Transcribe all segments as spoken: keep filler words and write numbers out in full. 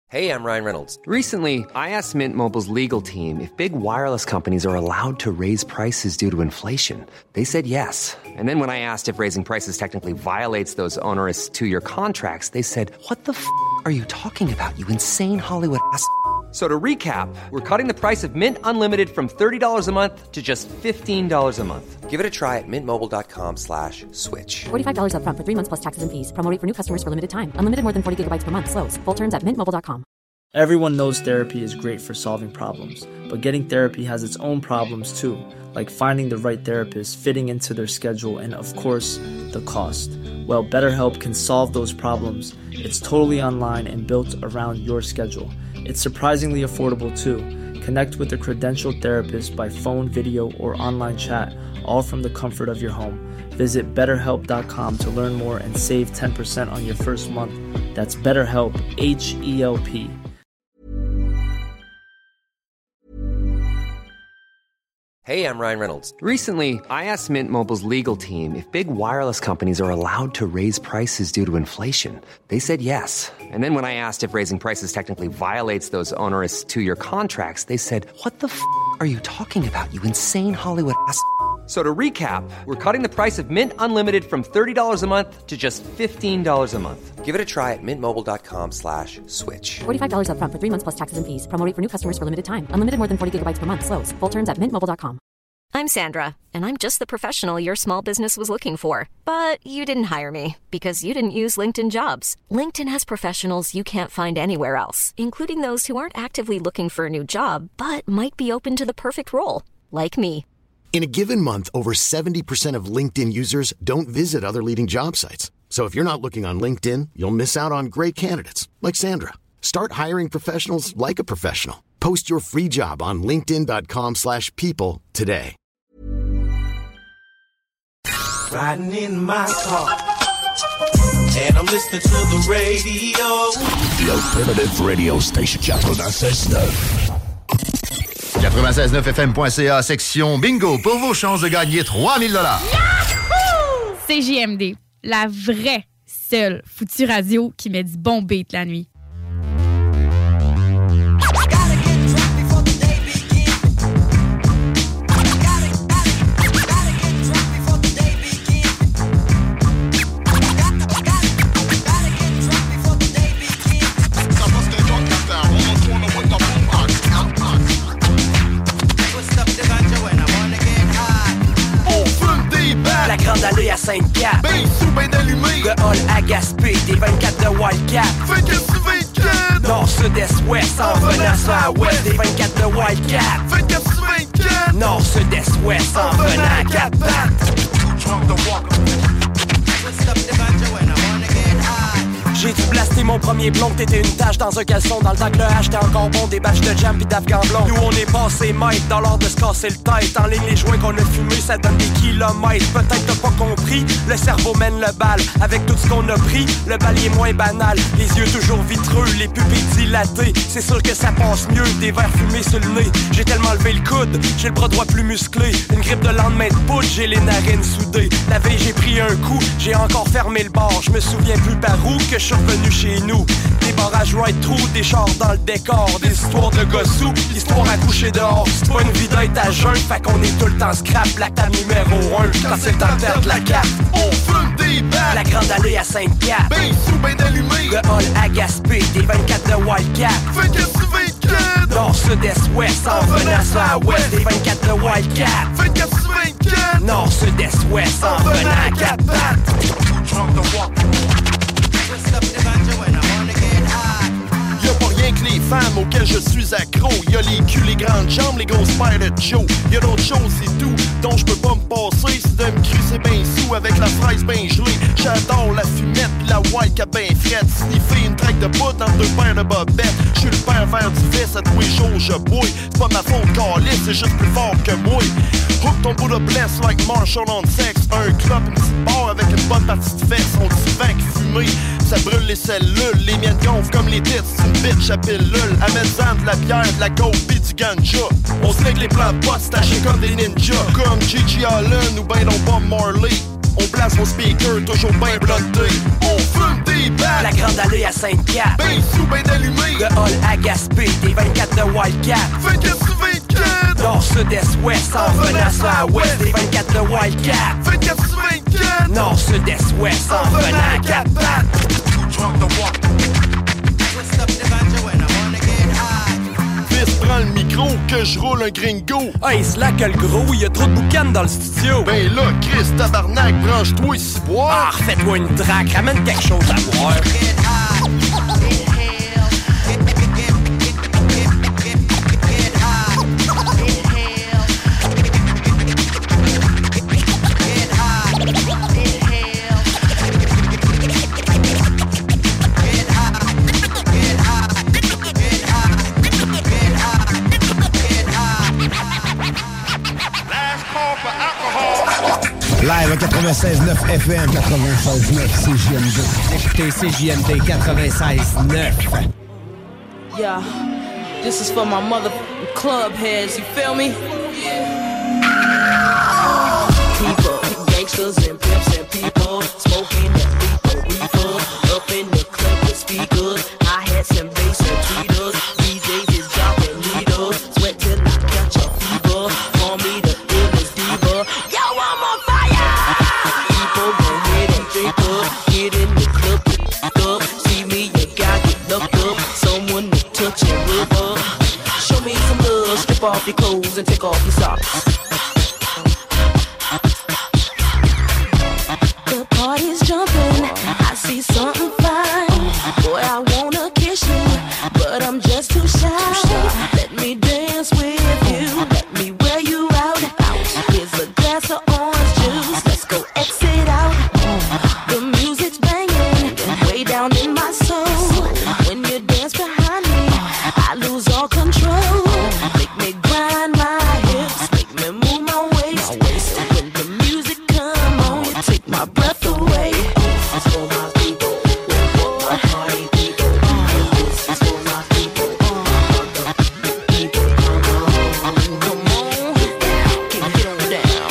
Hey, I'm Ryan Reynolds. Recently, I asked Mint Mobile's legal team if big wireless companies are allowed to raise prices due to inflation. They said yes. And then when I asked if raising prices technically violates those onerous two-year contracts, they said, what the f*** are you talking about, you insane Hollywood ass f- So to recap, we're cutting the price of Mint Unlimited from thirty dollars a month to just fifteen dollars a month. Give it a try at mintmobile.com slash switch. forty-five dollars up front for three months plus taxes and fees. Promo rate for new customers for limited time. Unlimited more than forty gigabytes per month. Slows full terms at mint mobile dot com. Everyone knows therapy is great for solving problems, but getting therapy has its own problems too, like finding the right therapist, fitting into their schedule, and of course, the cost. Well, BetterHelp can solve those problems. It's totally online and built around your schedule. It's surprisingly affordable too. Connect with a credentialed therapist by phone, video, or online chat, all from the comfort of your home. Visit better help dot com to learn more and save ten percent on your first month. That's BetterHelp, H E L P. Hey, I'm Ryan Reynolds. Recently, I asked Mint Mobile's legal team if big wireless companies are allowed to raise prices due to inflation. They said yes. And then when I asked if raising prices technically violates those onerous two-year contracts, they said, what the f*** are you talking about, you insane Hollywood ass f- So to recap, we're cutting the price of Mint Unlimited from thirty dollars a month to just fifteen dollars a month. Give it a try at mintmobile.com slash switch. forty-five dollars up front for three months plus taxes and fees. Promo rate for new customers for limited time. Unlimited more than forty gigabytes per month. Slows full terms at mint mobile dot com. I'm Sandra, and I'm just the professional your small business was looking for. But you didn't hire me because you didn't use LinkedIn Jobs. LinkedIn has professionals you can't find anywhere else, including those who aren't actively looking for a new job, but might be open to the perfect role, like me. In a given month, over seventy percent of LinkedIn users don't visit other leading job sites. So if you're not looking on LinkedIn, you'll miss out on great candidates like Sandra. Start hiring professionals like a professional. Post your free job on linkedin.com slash people today. Riding in my car, and I'm listening to the radio. The Alternative Radio Station quatre-vingt-seize neuf. quatre-vingt-seize neuf F M point C A, section bingo, pour vos chances de gagner trois mille dollars. C J M D, la vraie, seule foutue radio qui met du bon beat la nuit. La grande allée à Sainte-Cap, ben sous, ben allumé. de Hall à Gaspé, des vingt-quatre de Wildcat. vingt-quatre sur vingt-quatre. Nord, sud, est, ouest, en venant sur la ouest, des vingt-quatre de Wildcat. vingt-quatre sur vingt-quatre. Nord, sud, est, ouest, en venant à quatre-pattes. J'ai dû blaster mon premier plomb, t'étais une tache dans un caleçon. Dans le temps que le H t'es encore bon, des batchs de jam pis d'afghan blond. Nous on est passé maître dans l'ordre de se casser le tête. En ligne les joints qu'on a fumés, ça donne des kilomètres. Peut-être t'as pas compris, le cerveau mène le bal. Avec tout ce qu'on a pris, le bal est moins banal. Les yeux toujours vitreux, les pupilles dilatées. C'est sûr que ça passe mieux, des verres fumés sur le nez. J'ai tellement levé le coude, j'ai le bras droit plus musclé. Une grippe de lendemain de poudre, j'ai les narines soudées. La veille j'ai pris un coup, j'ai encore fermé le bar. Je me souviens plus par où que je suis revenu chez nous. Des barrages right through, des chars dans le décor. Des histoires de gossous, l'histoire à coucher dehors. C'est pas une vie d'être à jeun, fait qu'on est tout le temps scrap. La table numéro un, quand c'est le temps de perdre la carte. On fume des battes. La grande allée à Sainte-Cap, ben sous, ben allumé. de Hall à Gaspé, des vingt-quatre de Wildcat. vingt-quatre sur vingt-quatre. Nord, sud, est, ouest, en venant sur la ouest, des vingt-quatre de Wildcat. vingt-quatre sur vingt-quatre. Nord, sud, est, ouest, en venant à quatre pattes. Y'a pas rien que les femmes auxquelles je suis accro. Y'a les culs, les grandes jambes, les grosses paires de Joe. Y'a d'autres choses, c'est tout, dont je peux pas me passer. C'est de me crisser ben sous avec la fraise ben gelée. J'adore la fumette pis la white qui a ben frette. Sniffer une traque de poudre dans deux paires de bobettes. J'suis le père vert du fesse, à tous les jours je bouille. C'est pas ma faute, calice, c'est juste plus fort que moi. Hook ton bout de bless like Marshall on sex. Un club, une petite barre avec une bonne partie de fesses. On dit souvent que fumer, ça brûle les cellules. Les miennes gonflent comme les tits, c'est une bitch à pilule. Amène-en de la bière, de la coke pis du ganja. On se règle les plans de potes stachés comme des ninjas. Comme Gigi Allen ou ben non Bob Marley. On place vos speakers toujours ben blottés. On fume des battes. La Grande Allée à Sainte-Cat. Ben sous, ben allumé. De Hall à Gaspé, des vingt-quatre de Wildcat. vingt-quatre sur vingt-quatre. Nord, sud, est, ouest, en revenant sur la ouest, des vingt-quatre de Wildcat. vingt-quatre sur vingt-quatre. Nord, sud, est, ouest, en revenant à quatre pattes. Fils, prends le micro que je roule un gringo. Hey, slack le gros, y'a trop de boucan dans le studio. Ben là, Chris, tabarnak, branche-toi ici boire. Ah, refais-toi une traque, ramène quelque chose à boire. Live à quatre-vingt-seize neuf F M, quatre-vingt-seize neuf C J M D. Écoutez C J M D quatre-vingt-seize neuf. Yeah, this is for my mother club heads, you feel me? Yeah. People, gangsters and pimps and people, smoking that reefer, reefer, up in the club with speakers, hi-hats and bass and tweeters, D Js is dropping needles, sweat till I catch a fever, call me the illest diva, yo, I'm on fire! People go ahead and drink up, get in the club, get up, see me, you gotta get looked up, someone to touch and rub up, show me some love, strip off your clothes and take off your socks. The party's jumping, I see something fine, boy I wanna kiss you, but I'm just too shy, let me dance with you, let me wear you out, here's a glass of orange juice, let's go exit out, the music's banging, way down in my soul, when you dance behind me, I lose all control, make me grind my hips, make me move my waist, and when the music come on, you take my breath away, this is for my people, my party people, this is for my people, the people, come on, get, get on down,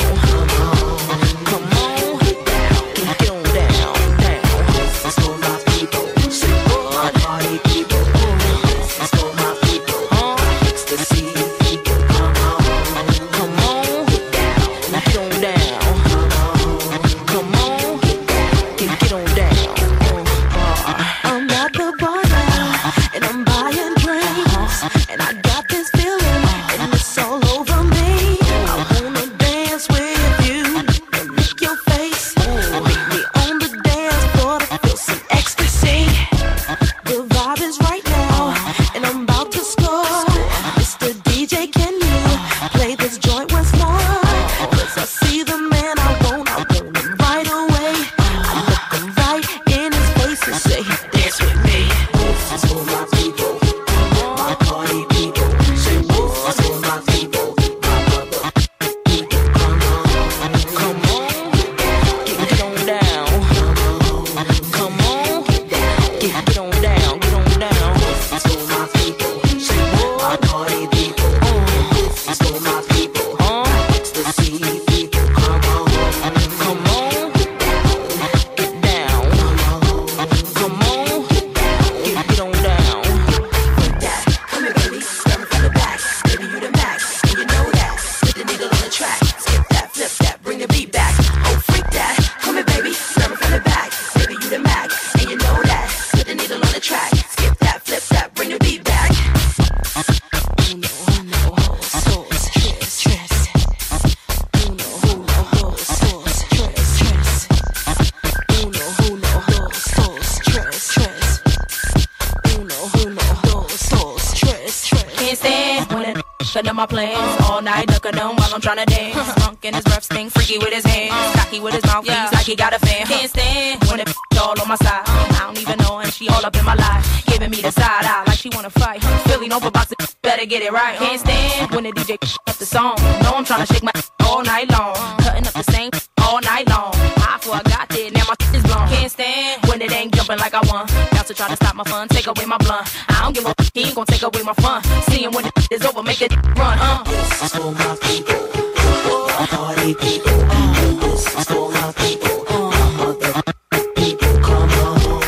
come on, get, get on down, down, this is for my people, say what, party people, this is for my people, ecstasy people, come on, come on, now get on down, come on, get, get on down, I'm at the bar now, and I'm buying drinks, and I got this feeling, and it's all over me, I wanna dance with you, and lick your face, make me on the dance floor to feel some ecstasy, the vibe is right now, and I'm about to score, Mister D J, can you play this joint once more, cause I see the man I want, I want him right away, I look him right in his face and say, dance with me, this is for my people, my party people, say this is for my people, my mother people, come on, come on, get, get on down, come on, get, get on down, get on down, this is for my people, say what, my party people, this is for my people, ecstasy people, come on, come on, get down, come on, get, get on down. Come here, baby, start from the back, baby, you the max, and you know that. Put the needle on the track, skip that, flip that, bring the beat back. Oh, freak that. Come here, baby, start from the back, baby, you the max, and you know that. Put the needle on the track, skip that, flip that, bring the beat back. Uno, uno, dos, tres, tres. Uno, uno, dos, dos, tres, tres. Uno, uno, dos, dos, tres, tres. Uno, uno, dos, dos, tres, tres. Can't stand when it shut down my plans all night, look at them while I'm tryna dance. Drunk in his breath, stink freaky with his hands, cocky with his mouth, he's like he got a fan. Can't stand when it all on my side. I don't even know, and she all up in my life, giving me the side eye like she wanna fight. Feeling over box, better get it right. Can't stand when the D J up the song. Know I'm tryna shake my all night long, cutting up the same all night long. I forgot that now my is blown. Can't stand when it ain't jumping like I want. Now to try to stop my fun, take away my blunt. I don't give a f- he ain't gon' take away my fun. Seeing when the is over, make it run. Uh. This is for my people, my party people. This is for my people, my mother people. Come on,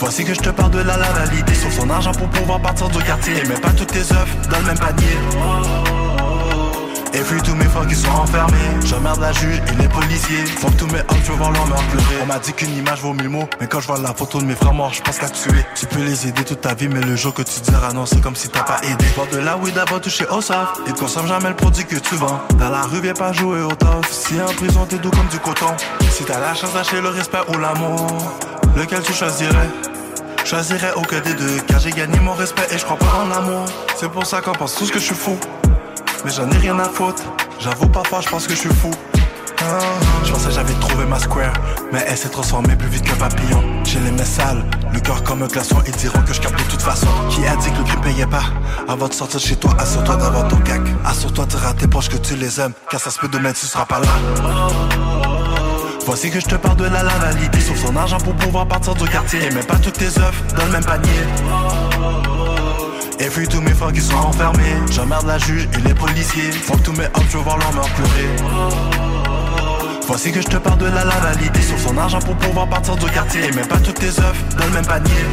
Voici que je te parle de la lavalité. Sur son argent pour pouvoir partir du quartier. Et mets pas toutes tes œufs dans le même panier. Et puis tous mes frères qui sont enfermés. J'emmerde la juge et les policiers. Faut que tous mes hommes, je veux voir leur mère pleurer. On m'a dit qu'une image vaut mille mots. Mais quand je vois la photo de mes frères morts, je pense qu'à tuer. Tu peux les aider toute ta vie, mais le jour que tu diras non, c'est comme si t'as pas aidé. Voir de la weed d'abord toucher au soft. Et consomme jamais le produit que tu vends. Dans la rue, viens pas jouer au tof. Si en prison, t'es doux comme du coton. Si t'as la chance d'acheter le respect ou l'amour, lequel tu choisirais? Choisirais aucun des deux. Car j'ai gagné mon respect et je crois pas en l'amour. C'est pour ça qu'on pense tous que je suis fou. Mais j'en ai rien à foutre. J'avoue parfois je pense que je suis fou. ah, Je pensais j'avais trouvé ma square, mais elle s'est transformée plus vite qu'un papillon. J'ai les mains sales, le cœur comme un glaçon. Ils diront que je capte de toute façon. Qui a dit que le crime payait pas? Avant de sortir de chez toi, assure-toi d'avoir ton cac. Assure-toi de dire à tes proches que tu les aimes, car ça se peut demain tu seras pas là. Voici que je te parle de la lavalité. Sur son argent pour pouvoir partir du quartier. Et mets pas toutes tes œufs dans le même panier. Et puis tous mes frères qui sont enfermés. J'emmerde la juge et les policiers. Faut que tous mes hommes, je veux voir leur mère pleurer. Voici que je te parle de la lavalité. Sur son argent pour pouvoir partir du quartier. Et mets pas toutes tes œufs dans le même panier.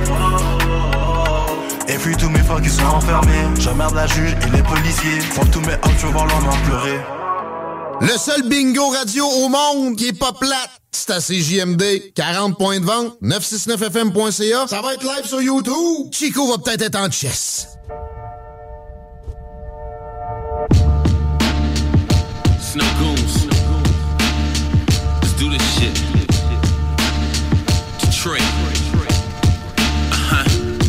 Et puis tous mes frères qui sont enfermés. J'emmerde la juge et les policiers. Faut que tous mes hommes, je veux voir leur mère pleurer. Le seul bingo radio au monde qui est pas plate, c'est à C J M D. quarante points de vente, neuf cent soixante-neuf F M point C A. Ça va être live sur YouTube. Chico va peut-être être en chess. Snow Goons. Let's do this shit. Detroit. Uh-huh.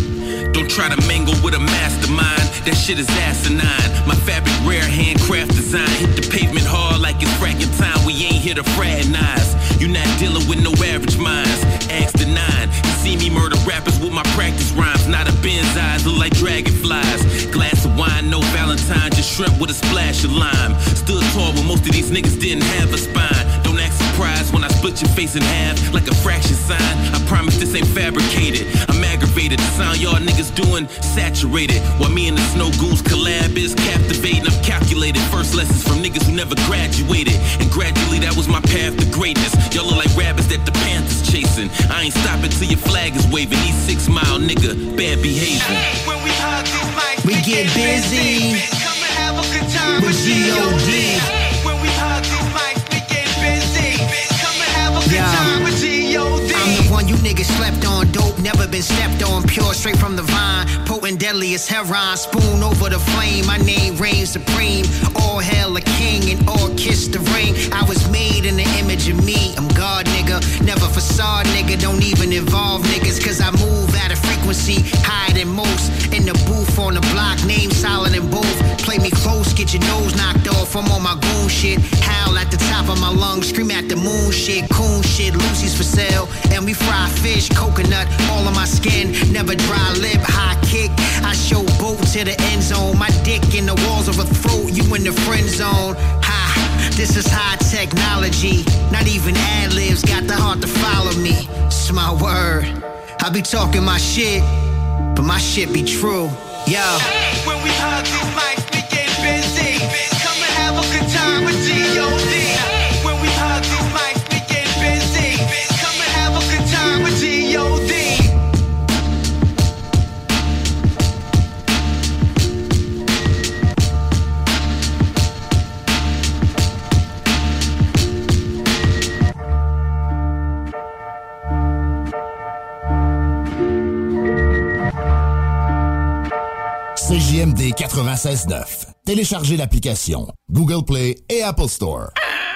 Don't try to mingle with a mastermind. That shit is asinine. My fabric rare, handcraft design. Hit the pavement hard like it's fracking time. We ain't here to fraternize. You not dealing with no average minds. Ask the nine. You see me murder rappers with my practice rhymes. Not a Ben's eyes, look like dragonflies. Glass of wine, no Valentine. Just shrimp with a splash of lime. Stood tall when most of these niggas didn't have a spine. Don't act surprised when I split your face in half like a fraction sign. I promise this ain't fabricated. I'm aggravated. The sound y'all niggas doing saturated. While me and the Snow Goons collab is captivating. I'm calculated. First lessons from niggas who never graduated. And gradually that was my path to greatness. Y'all look like rabbits that the Panthers chasing. I ain't stopping till your flag is waving. These six mile nigga, bad behavior. When we hug these mics, we get busy. Come and have a good time with G O D. When we hug these mics, we get busy. Come and have a good time with G O D. I'm the one you niggas slept on. Dope, never been stepped on. Pure, straight from the vine. Potent, deadly as heron. Spoon over the flame. My name reigns supreme. All hail a king and all kiss the ring. I was made in the image of me. I'm God, nigga. Never facade, nigga. Don't even involve niggas. Cause I move at a frequency higher than most. In the booth on the block, name solid in both. Play me close, get your nose knocked off. I'm on my goon shit. Howl at the top of my lungs. Scream at the moon shit. Coon shit. Lucy's for sale. And we fry fish, coconut, all on my skin. Never dry lip, high kick. I show boat to the end zone. My dick in the walls of a throat. You in the friend zone. Ha, this is high technology. Not even ad-libs got the heart to follow me. It's my word. I be talking my shit, but my shit be true. Yo. When we hug these mics, we get busy. Come and have a good time with G O D. When we hug these mics, we get busy. Come and have a good time with G O D. C J M D quatre-vingt-seize neuf. Téléchargez l'application Google Play et Apple Store.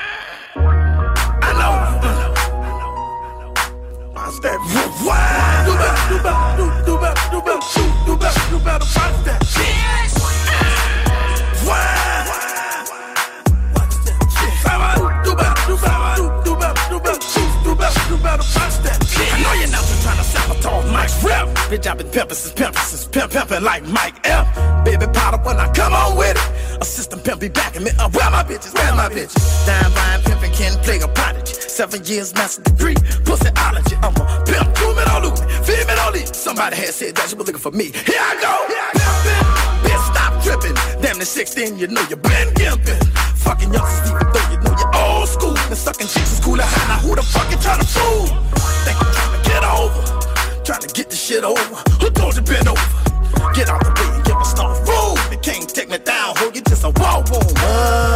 I know you're not just trying to sabotage Mike's rep. Bitch, I've been pimping since pimping since pimp pimping like Mike F. Baby powder when I come on with it. A system pimp be backing me up. Where my bitches? Where my bitches? Dime buying pimping can play a prodigy. Seven years master degree, pussyology. I'm a pimp, groom it all loose, feed it all eat. Somebody had said that you were looking for me. Here I go. Pimpin', bitch, stop tripping. Damn, the sixteen, you know you been gimping. Fucking youngsters, even though you know you're old school. And sucking chicks is cooler. Now who the fuck you trying to fool? Think I'm trying to get over? trying to get this shit over. Who told you bend over? Get out the way and give a star room. They can't take me down, ho, you just a wall wound. Uh,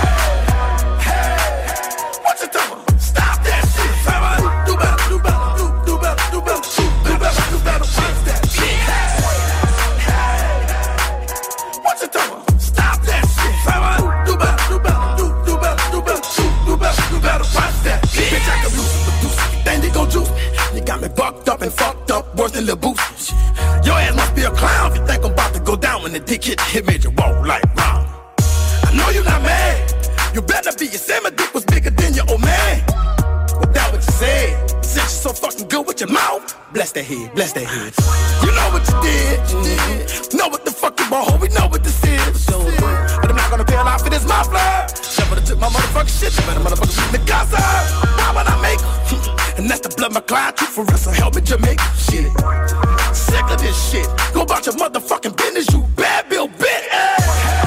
hey, what you talking about? Stop that shit. Do better, do better, do, do better, do better, do better, do better, fix that shit. Hey, hey, what you talking about? Stop that shit. Do better, do better, do, do better, do better, do, do better, do better, watch that shit. Bitch, I can lose the deuce. Then they gon' juice me. You got me bucked up and fucked up, worse than Lil Boosie. Your ass must be a clown if you think I'm about to go down when the dick hit, hit made you walk like round. I know you're not mad. You better be. You said my dick was bigger than your old man. Well, that what you said. Since you're so fucking good with your mouth, bless that head, bless that head. You know what you did, you did. Know what the fuck you bought, we know what this is. But I'm not gonna bail out for this muffler. Never took my motherfucking shit. You better motherfucking read the gossip. Why would I make and that's the blood my client took for us, so help me Jamaica. Shit. Sick of this shit. Go about your motherfucking business, you bad Bill bitch. Hey,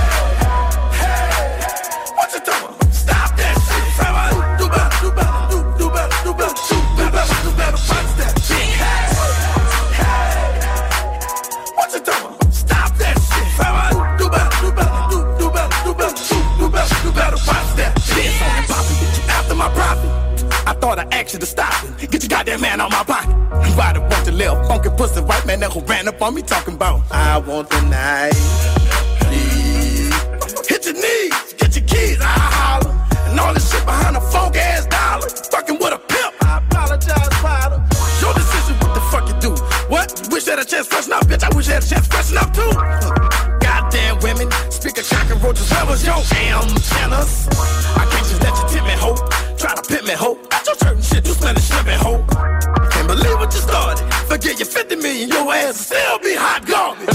hey, what you talking about? Stop that shit. Do better, do better, do, do better, do better, do better, do better, punch that shit. Hey, hey, what you talking about? Stop that shit. Do better, do better, do, do better, do better, do, do better, do better, punch that shit. Poppin', bitch, you after my profit. I thought I asked you to stop it. Get your goddamn man out my pocket. Why the bunch of little funky pussy white man that who ran up on me talking about I want the night, please. Hit your knees, get your keys, I holler. And all this shit behind a funky ass dollar. Fucking with a pimp, I apologize, father. Your decision, what the fuck you do? What? Wish you had a chance freshen up, bitch. I wish you had a chance freshen up too. Goddamn women, speak of cockroaches, where was your antennas? I can't just let you tip me, ho. Try to pit me, ho. At your church and shit, you spend a slipping, ho. Can't believe what you started. Forget your fifty million, your ass will still be hot garbage.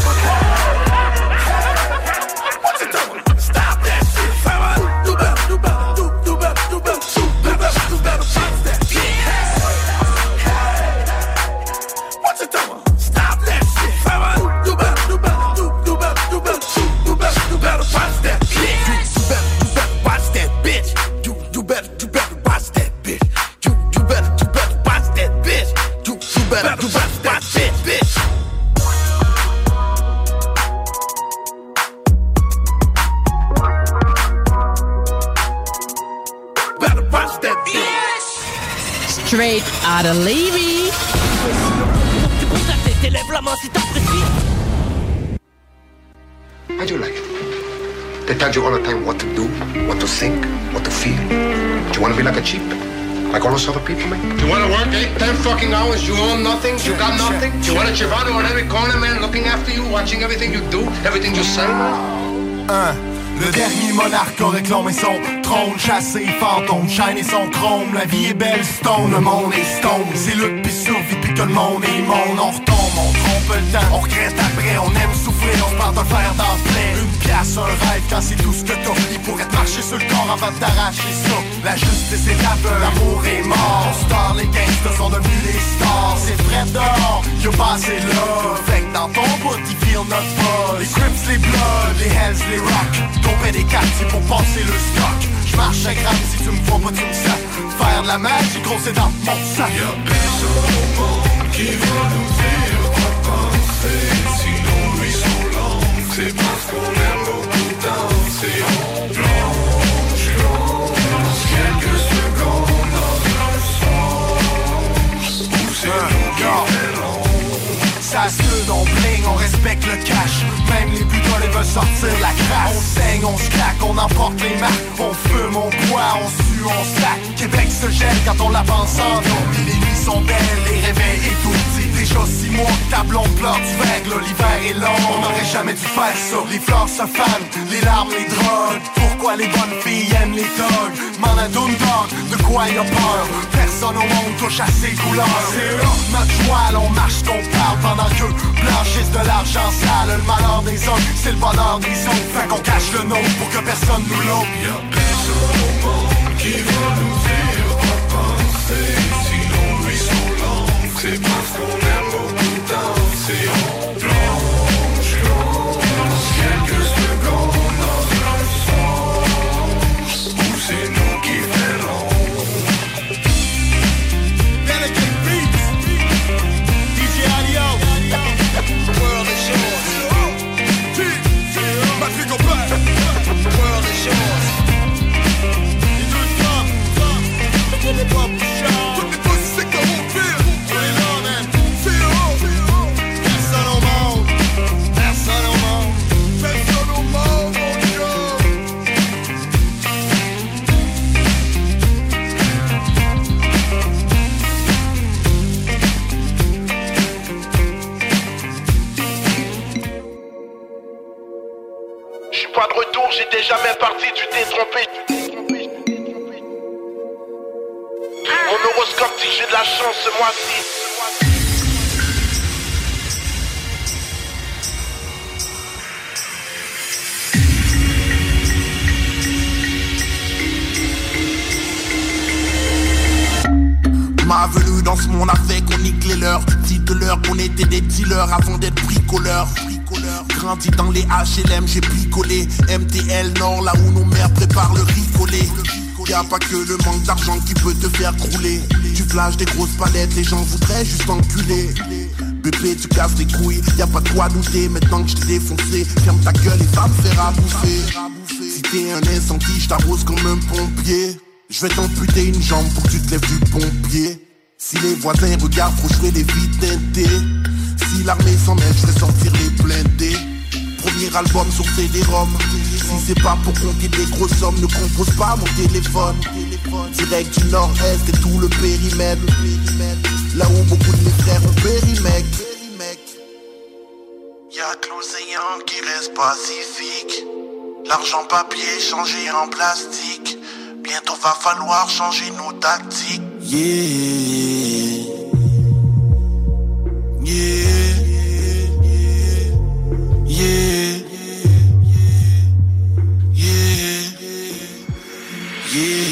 What you doing? Stop that shit. Do better, do better, do, do better, do better, do better, do better, punch that shit. What you doing? Stop that shit. Do better, do better, do, do better, do better, do, do better, do better, punch that shit. Do better, do better, watch that bitch. Do, do better, do better, watch that bitch. Do, do better, do better, watch that bitch. Do, do better, do better, watch that bitch. Better watch that bitch. Straight out of Levy. How do you like it? They tell you all the time what to do, what to think, what to feel. Do you want to be like a cheap? Like all those other people, man? Do you want to work eight, ten fucking hours, you own nothing, you got nothing? Do you want a Giovanni on every corner, man, looking after you, watching everything you do, everything you say, man? Uh. Le dernier monarque a réclamé son trône, chassé fantôme, shine et son chrome. La vie est belle, stone, le monde est stone. C'est lutte pis survie pis que le monde est monde. On retombe, on trompe le temps, on regrette après, on aime souffrir, on se part de faire dans le plaie. Une pièce, un rêve, quand c'est tout ce que t'as. Il pourrait te marcher sur le corps avant de t'arracher ça. La justice est aveugle, l'amour est mort. Star, les gangsters sont devenus des stars. C'est frais dehors, y'a passé là. Fait que dans ton bout, ils feel notre buzz. Les Crips, les Bloods, les Hells, les Rocks. Tomber des quartiers pour passer le stock. J'marche à gramme, si tu me vois pas tu me sacs. Faire de la magie, gros c'est dans mon sac. Y'a personne au monde qui va nous dire quoi penser. Si nos nuits sont longues, c'est parce qu'on aime beaucoup danser. On plonge, plonge quelques secondes dans un songe où c'est nous qui verrons. Ça se on bling, on respecte le cash. Même les putains les veulent sortir la crasse. On saigne, on se claque, on emporte les marques. On fume, on boit, on sue, on sac. Québec se gèle quand on l'avance en eau. Puis les nuits sont belles, les réveils étourdis. Déjà six mois que ta blonde pleure du verglas. L'hiver est long, on n'aurait jamais dû faire ça. Les fleurs se fanent, les larmes, les drogues. Pourquoi les bonnes filles aiment les dogs? M'en a d'une dog, de quoi y a peur? Personne au monde touche à ses couleurs. C'est là notre joie, on marche qu'on parle pendant que blanchissent de l'argent sale. Le malheur des hommes, c'est le bonheur des autres. Fait qu'on cache le nôtre pour que personne nous l'autre. Y'a personne au monde qui va nous dire quoi penser. Si nos nuits sont longues, c'est parce qu'on aime beaucoup danser. On plonge, plonge quelques secondes dans un songe où c'est nous qui verrons. Delicate Beats, D J pas de retour, j'étais jamais parti, tu t'es trompé. Mon horoscope dit que j'ai de la chance ce mois-ci. Ma venue dans ce monde a fait qu'on nique les leurs. Dites-leur qu'on était des dealers avant d'être bricoleurs. Grandi dans les H L M, j'ai picolé. M T L Nord, là où nos mères préparent le ricolé. Y'a pas que le manque d'argent qui peut te faire crouler. Tu flashes des grosses palettes, les gens voudraient juste enculer. Bébé, tu casses les couilles, y'a pas de quoi douter. Maintenant que je t'ai défoncé, ferme ta gueule et va me faire à bouffer. Si t'es un incendie, je t'arrose comme un pompier. Je vais t'amputer une jambe pour que tu te lèves du pompier. Si les voisins regardent trop jouer les vies teintées. Si l'armée s'en mêle, je vais sortir les blindés. Premier album sur C D-ROM. Si c'est pas pour compter des grosses sommes, ne compose pas mon téléphone. Direct du nord-est et tout le périmètre. Là où beaucoup de mes frères ont péri, mec. Y'a que l'océan qui reste pacifique. L'argent papier changé en plastique. Bientôt va falloir changer nos tactiques. Yeah. Yeah. Yeah. Yeah. Yeah.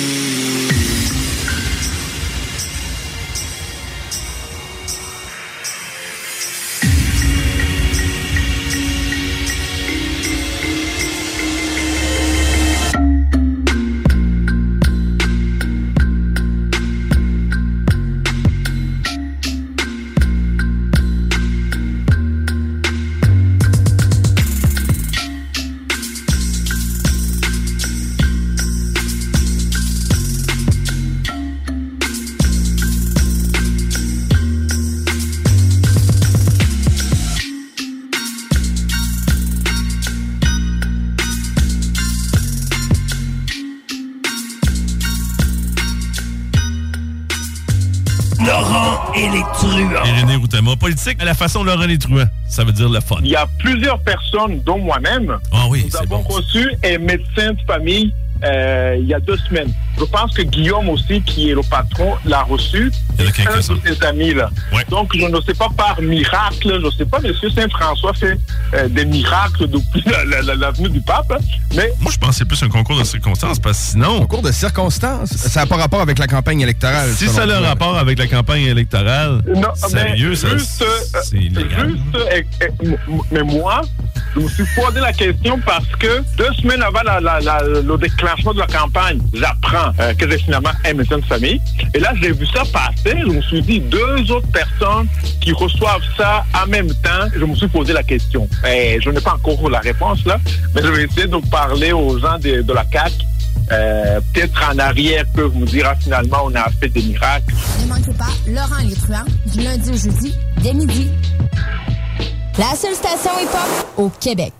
Laurent et les truands. Irénée Routema, politique à la façon Laurent et les truands. Ça veut dire le fun. Il y a plusieurs personnes, dont moi-même, ah oui, nous avons bon. reçu un médecin de famille euh, il y a deux semaines. Je pense que Guillaume aussi, qui est le patron, l'a reçu. Il y a un de ses amis, là. Ouais. Donc, je ne sais pas par miracle, je ne sais pas, M. Saint-François fait euh, des miracles depuis la, la, la, la venue du pape, mais... Moi, je pense que c'est plus un concours de circonstances, parce que sinon... Concours de circonstances? Ça n'a pas rapport avec la campagne électorale. Si ça a le rapport avec la campagne électorale, non, sérieux, ça, juste, c'est illégal. Juste, euh, euh, mais moi, je me suis posé la question parce que deux semaines avant la, la, la, le déclenchement de la campagne, j'apprends euh, que c'est finalement un médecin de famille. Et là, j'ai vu ça passer. Je me suis dit, deux autres personnes qui reçoivent ça en même temps. Je me suis posé la question. Et je n'ai pas encore la réponse, là. Mais je vais essayer de parler aux gens de, de la C A Q. Euh, peut-être en arrière peuvent nous dire, ah, finalement, on a fait des miracles. Ne manquez pas Laurent et les truands, du lundi au jeudi, dès midi. La seule station hip-hop au Québec.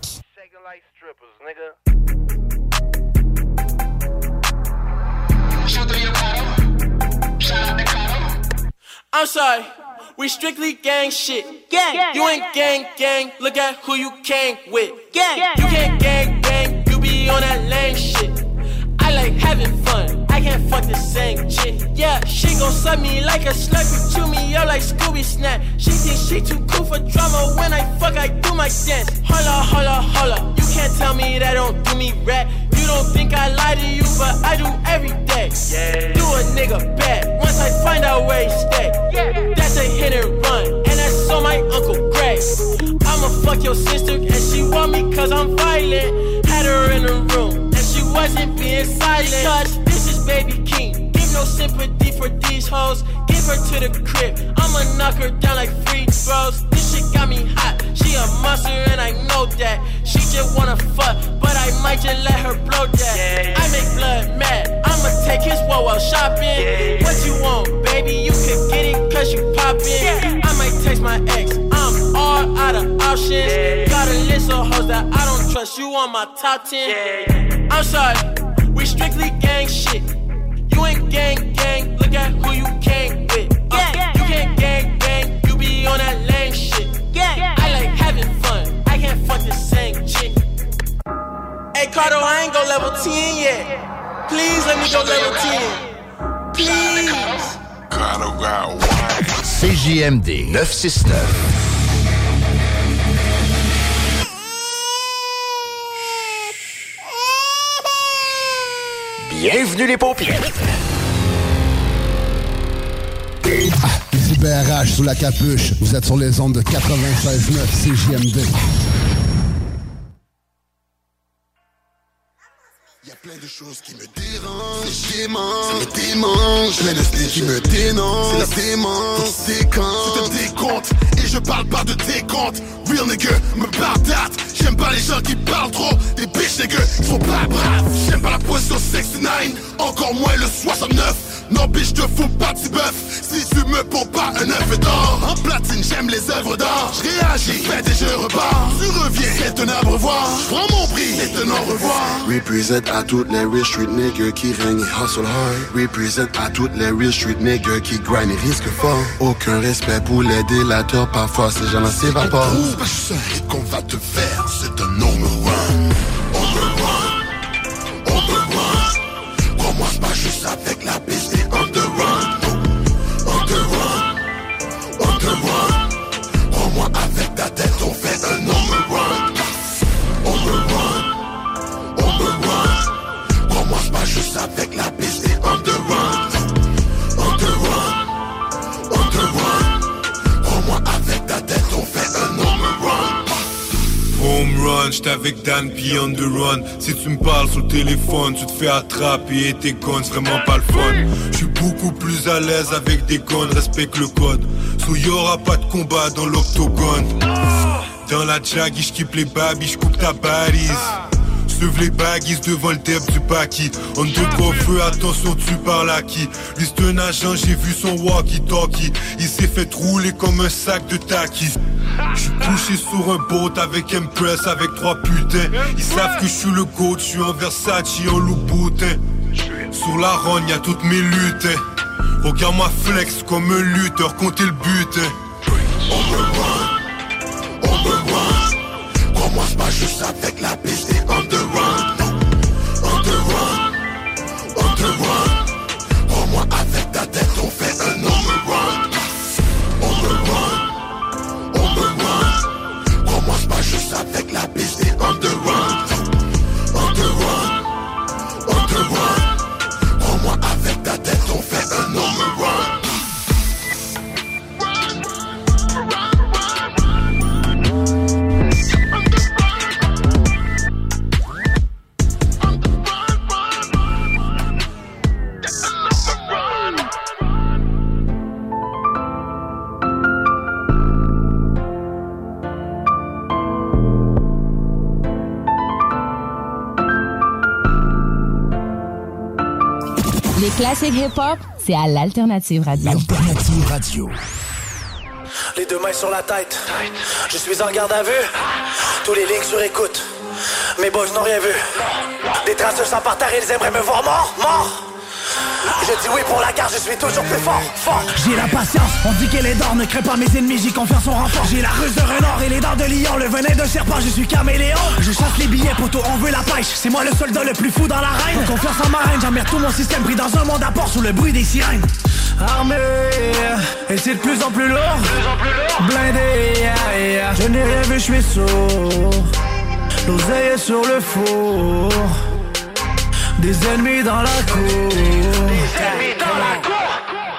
I'm sorry, we strictly gang shit. Gang, gang. You ain't gang, gang. Look at who you came with. Gang, gang. You can't gang, gang. You be on that lame shit. I like having fun. I can't fuck the same chick. Yeah, she gon' suck me like a slurpee, chew me up like Scooby Snap. She think she too cool for drama. When I fuck, I do my dance. Holla, holla, holla. You can't tell me that don't do me right. You don't think I lie to you, but I do every day. Yeah. Do a nigga bad once I find out where he stay. Yeah. That's a hit and run, and that's on my Uncle Greg. I'ma fuck your sister, and she want me cause I'm violent. Had her in the room, and she wasn't being silent. Cause this is Baby King. Give no sympathy for these hoes. Give her to the crib, I'ma knock her down like free throws. This shit got me hot, she a monster and I know that. She just wanna fuck, but I might just let her blow that. Yeah. I make blood mad, I'ma take his woe while shopping. Yeah. What you want, baby, you can get it cause you poppin'. Yeah. I might text my ex, I'm all out of options. Yeah. Got a list of hoes that I don't trust, you on my top ten. Yeah. I'm sorry, we strictly gang shit. You ain't gang gang, look at who you came with. Uh, yeah. You can't gang gang, you be on that lame shit. Yeah. I like having fun, I can't fuck the same chick. Cardo, I ain't go level ten yet. Please let me go level ten. Please. C J M D neuf cent soixante-neuf. Bienvenue les paupières. Ah, ici B R H sous la capuche. Vous êtes sur les ondes de quatre-vingt-seize neuf C J M D. Plein de choses qui me dérangent, c'est démange, ça me démange. Plein de styles qui me dénoncent, c'est la démence. Décompte, c'est un décompte, et je parle pas de décompte. Real nigga, me pardate. J'aime pas les gens qui parlent trop, des bitch nigga, ils sont pas braves. J'aime pas la position soixante-dix-neuf, encore moins le soixante-neuf. Non bitch, te fous pas de petit bœuf, si tu me pour pas un œuf d'or. En platine, j'aime les œuvres d'art. Je réagis, fais et je repars. Tu reviens, c'est un abreuvoir. Je prends mon prix, c'est un au revoir. Represent à toutes les real street niggas qui règnent et hustle hard. Represent à toutes les real street niggas qui grind et risquent fort. Aucun respect pour les délateurs, parfois ces gens-là s'évaporent. C'est pas juste un hit qu'on va te faire, c'est un no me run. On me run, on me run. Crois-moi, c'est pas juste avec la piste, c'est on the run. On the run, on the run. Crois-moi, avec ta tête, on fait un no me run. On me run, on me run. Crois-moi, c'est pas juste avec la piste, c'est on the run. On the run, on the run. Crois-moi, avec ta tête, on fait un no me run. Home run, j'étais avec Dan P on the run. Si tu me parles sur le téléphone, tu te fais attraper et tes guns, c'est vraiment pas le fun. J'suis beaucoup plus à l'aise avec des guns, respecte le code. So y'aura pas de combat dans l'octogone. Dans la jaggy, j'kippe les babys, j'coupe ta balise. Sauve les baguises devant le deb du baki. On de coffre, attention tu parles à qui. Lui c'est un agent, j'ai vu son walkie-talkie. Il s'est fait rouler comme un sac de takis. J'suis couché sur un boat avec Empress, avec trois putains. Ils savent que j'suis le GOAT, j'suis en Versace, en Louboutin. Sur la rogne y'a toutes mes luttes. Regarde-moi flex comme un lutteur, comptez le butin. On me run, on me run. Crois-moi c'est pas juste avec la piste, c'est on the run. On the run, on the run. Crois-moi avec ta tête, on fait un on me run. On me run, on me run. Crois-moi c'est pas juste avec la piste, c'est on the run. On the run, on the run. Crois-moi avec ta tête, on fait un on me run. Les classiques hip-hop, c'est à l'Alternative Radio. L'Alternative Radio. Les deux mains sur la tête, je suis en garde à vue. Tous les lignes sur écoute, mes boys n'ont rien vu. Des traceurs sans par terre, ils aimeraient me voir mort, mort. Je dis oui pour la carte, je suis toujours plus fort, fort. J'ai la patience, on dit qu'elle est d'or, ne crée pas mes ennemis, j'y confiance en renfort. J'ai la ruse de renard et les dents de lion, le venin de serpent, je suis caméléon. Je chasse les billets, poteau, on veut la pêche, c'est moi le soldat le plus fou dans l'arène. Confiance en ma reine, j'emmerde tout mon système, pris dans un monde à port sous le bruit des sirènes. Armé, et c'est de plus en plus lourd, blindé, yeah, yeah. Je n'ai rien vu, je suis sourd. L'oseille est sur le four. Des ennemis dans la cour. Des ennemis dans la cour.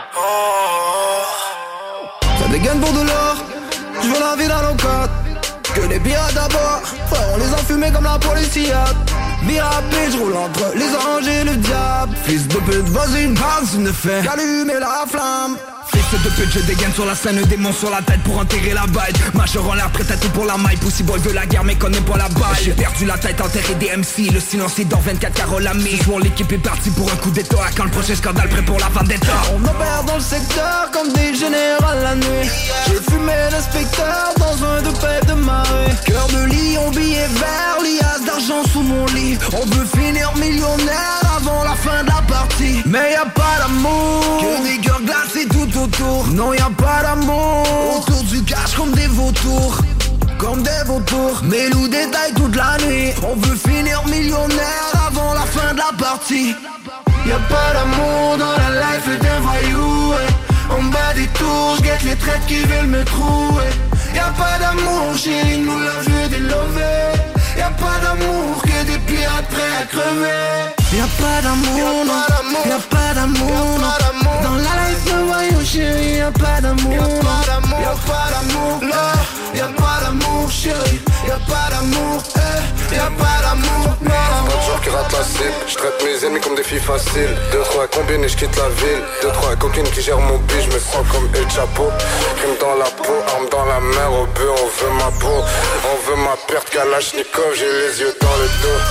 Oh. Ça dégaine pour de l'or. Je veux la vie dans nos côtes. Que des pirates d'abord. Frère, on les a fumés comme la police. Vie rapide, je roule entre les anges et le diable. Fils de pute, vas-y, une base, ne fait qu'allumer la flamme. Fils de pute, je dégaine sur la scène, démon sur la tête pour enterrer la balle. Majeur en l'air, prêt à tout pour la maille. Pussy boy veut la guerre, mais connaît pas la balle. J'ai perdu la tête, enterré des M C. Le silence est dans vingt-quatre Carole Ami. Mon l'équipe est partie pour un coup d'état. Quand le prochain scandale, prêt pour la vendetta. On opère dans le secteur comme des générales la nuit. J'ai fumé l'inspecteur dans un de paix de marée. Cœur de lion, billet vert, liasse d'argent sous mon lit. On veut finir millionnaire avant la fin de la partie. Mais y'a pas d'amour, que des cœurs glacés tout autour. Non y'a pas d'amour, autour du cash comme des vautours. comme des vautours. Mais nous détaille toute la nuit. On veut finir millionnaire avant la fin de la partie. Y'a pas d'amour dans la life d'un voyou, ouais. En bas des tours, j'guette les traites qui veulent me trouver. Y'a pas d'amour, chérie, nous la jeu des lovés. Y'a pas d'amour que des pirates prêts à crever. Y'a pas d'amour, non, y'a pas d'amour, non. Dans la life d'un voyou, chérie, y'a pas d'amour. Y'a pas d'amour, là, y'a pas d'amour, chérie. Y'a pas d'amour, eh, y'a pas d'amour, non. Pas de jour qui rate la cible, j'traite mes ennemis comme des filles faciles. Deux, trois combines et j'quitte la ville. Deux, trois coquines qui gèrent mon bille, j'me sens comme El Chapo. Crime dans la peau, arme dans la mer, au bœuf, on veut ma peau. On veut ma perte, Kalachnikov, j'ai les yeux dans le dos.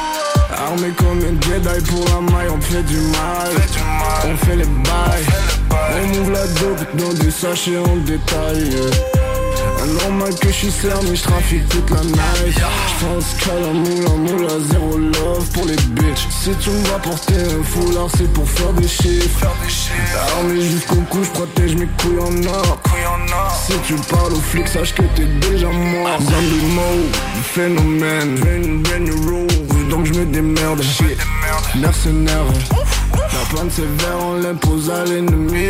Armé comme un Jedi pour la maille, on fait du mal, on fait les bails. On ouvre la dope dans des sachets en détail. Normal que je suis cerné, je trafique toute la night. J'pense qu'à la moule, en moule à zéro love pour les bitches. Si tu me vois porter un foulard, c'est pour faire des chiffres. Armé jusqu'au cou, j'protège mes couilles en or. Si tu parles aux flics, sache que t'es déjà mort. Zombie mode, phénomène, brand new rules, donc j'me démerde. Shit, mercenaire. La panne sévère, on l'impose à l'ennemi.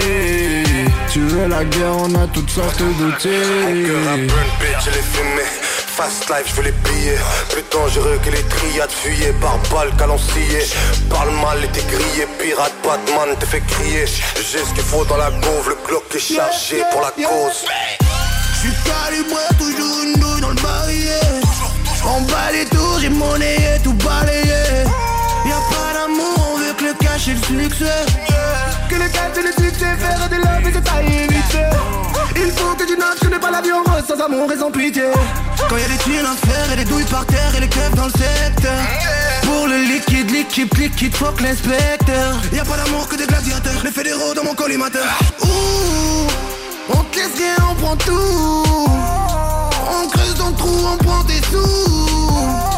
Tu veux la guerre, on a toutes sortes d'outils. Burn bitch, je l'ai fumé. Fast life, je veux les billets. Plus dangereux que les triades, fuyés par balles calancillées. Parle mal et t'es grillé, pirate Batman te fait crier. J'ai ce qu'il faut dans la gauve, le Glock est chargé pour la cause. J'suis calibré, toujours une douille dans le barillet. En bas les tours, j'ai monnayé, tout balayé. Y'a pas d'amour, on veut que le cash et le succès. Que le cash et le succès, faire de l'homme et c'est pas éviter. Il faut que tu nages, je n'ai pas l'avion rose sans amour et sans pitié. Quand y'a des tuiles à faire et des douilles par terre et les keufs dans le secteur. Pour le liquide, liquide, liquide, fuck l'inspecteur. Y'a pas d'amour que des gladiateurs, les fédéraux dans mon collimateur. Ouh, on te laisse rien, on prend tout. On creuse dans le trou, on prend des sous.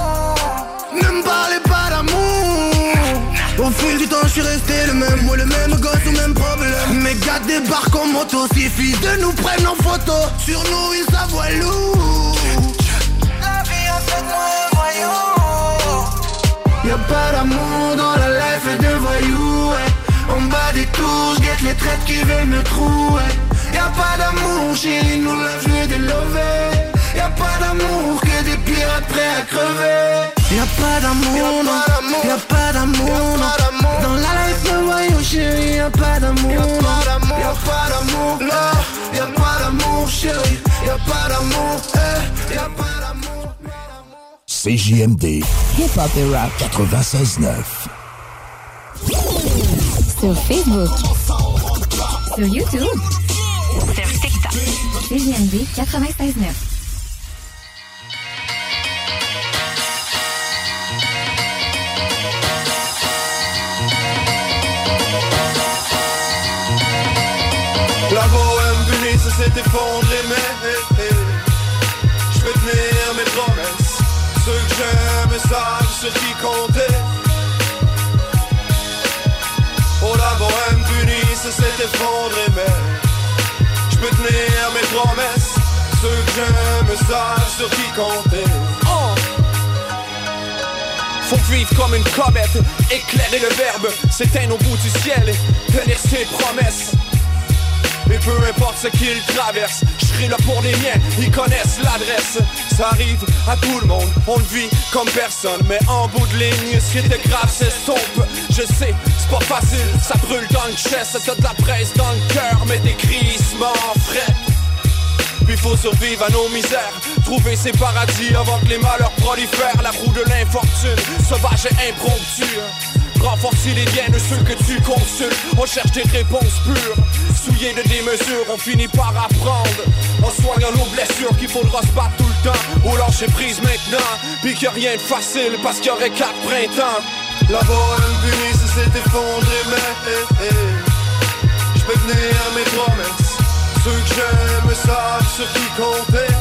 Ne me parlez pas d'amour. Au fil du temps je suis resté le même. Moi le même gosse au même problème. Mes gars débarquent en moto. Ces filles de nous prennent en photo. Sur nous ils s'avoient lourd. La vie a fait moi un voyou. Y'a pas d'amour dans la life de voyou, ouais. En bas des tours j'guette les traites qui veulent me trouver. Y'a pas d'amour chérie, nous la joué des lovés. Y'a pas d'amour que des pirates prêts à crever. Y'a pas d'amour, non, y'a pas d'amour, non. Dans la life de voyou chérie, y'a pas d'amour, non. Y'a pas d'amour, là, y'a pas d'amour chérie. Y'a pas d'amour, eh, y'a pas d'amour. C J M D Hip Hop et Rap quatre-vingt-seize neuf. Sur Facebook, sur YouTube, sur TikTok. C J M D quatre-vingt-seize neuf. La bohème Venise s'est effondrée, mais je peux tenir mes promesses. Ceux que j'aime savent sur qui compter. Oh, la bohème Venise s'est effondrée, mais je peux tenir mes promesses. Ceux que j'aime savent sur qui compter. Oh. Faut vivre comme une comète, éclairer le verbe, s'éteindre au bout du ciel et tenir ses promesses. Et peu importe ce qu'ils traversent, je serai là pour les miens, ils connaissent l'adresse. Ça arrive à tout le monde, on le vit comme personne. Mais en bout de ligne, ce qui était grave s'estompe. Je sais, c'est pas facile, ça brûle dans le chest. T'as de la presse dans le cœur, mais des crissements frais. Puis faut survivre à nos misères, trouver ses paradis avant que les malheurs prolifèrent. La roue de l'infortune, sauvage et impromptue. Renforcer les liens de ceux que tu consultes. On cherche des réponses pures, souillées de démesures. On finit par apprendre, en soignant nos blessures, qu'il faudra se battre tout le temps ou lâcher prise maintenant. Puis qu'il n'y a rien de facile parce qu'il y aurait quatre printemps. La bohème Venise s'est effondrée, mais je peux tenir mes promesses. Ceux que j'aime savent sur qui compter.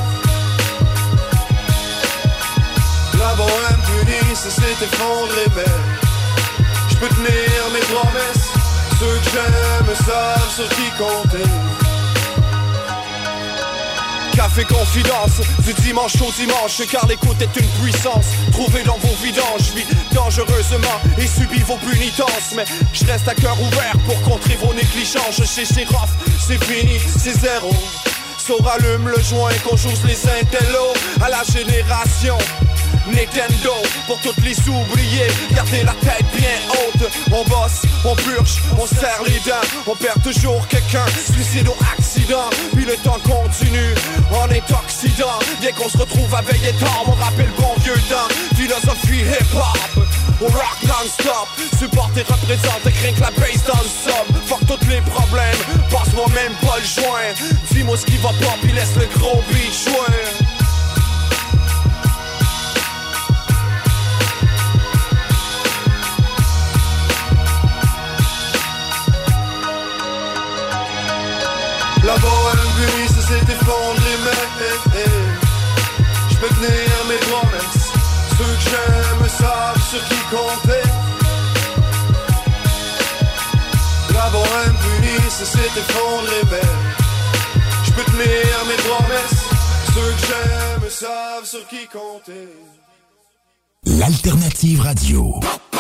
La bohème Venise s'est effondrée, mais je peux tenir mes promesses. Ceux que j'aime savent sur qui compter. fais confidence du dimanche au dimanche, car l'écoute est une puissance trouvée dans vos vidanges. Je vis dangereusement et subis vos punitences, mais je reste à cœur ouvert pour contrer vos négligences. Chez Sheriff, c'est fini, c'est zéro. So rallume le joint qu'on joue les intellos à la génération Nintendo. Pour toutes les oubliés, gardez la tête bien haute. On bosse, on purge, on serre les dents. On perd toujours quelqu'un, suicide ou accident. Puis le temps continue en intoxidant. Bien qu'on se retrouve à veiller tard, on rappelle bon vieux temps. Philosophie hip-hop, on rock non-stop. Support et représente, craint que la bass dans le somme. Fuck tous les problèmes, passe-moi même pas le joint. Dis-moi ce qui va pas, puis laisse le gros beat jouer. La bohème punie s'est effondrée, mais eh, eh, j'peux tenir mes promesses. Ceux que j'aime savent sur qui compter. La bohème punie s'est effondrée, mais j'peux tenir mes promesses. Ceux que j'aime savent sur qui compter. L'alternative radio.